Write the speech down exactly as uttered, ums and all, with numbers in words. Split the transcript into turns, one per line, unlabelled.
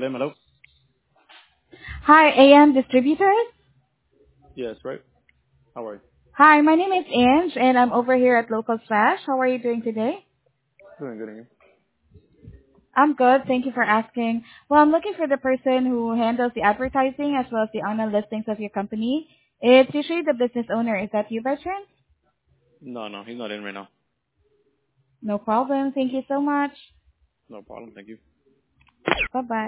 Salem, hello?
Hi, A M Distributors.
Yes, right? How are you?
Hi, my name is Ange, and I'm over here at Local Slash. How are you doing today?
Doing good, and you?
I'm good. Thank you for asking. Well, I'm looking for the person who handles the advertising as well as the online listings of your company. It's usually the business owner. Is that you by chance?
No, no, he's not in right now.
No problem. Thank you so much.
No problem, thank you.
Bye-bye.